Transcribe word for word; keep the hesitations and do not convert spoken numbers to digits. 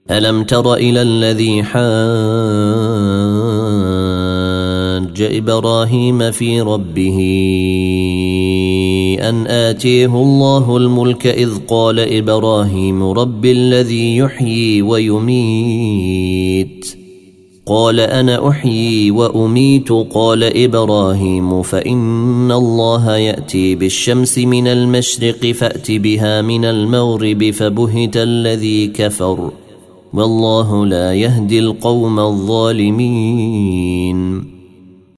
ألم تر إلى الذي حاج إبراهيم في ربه أن آتيه الله الملك إذ قال إبراهيم رب الذي يحيي ويميت قال أنا أحيي وأميت قال إبراهيم فإن الله يأتي بالشمس من المشرق فأت بها من المغرب فبهت الذي كفر والله لا يهدي القوم الظالمين.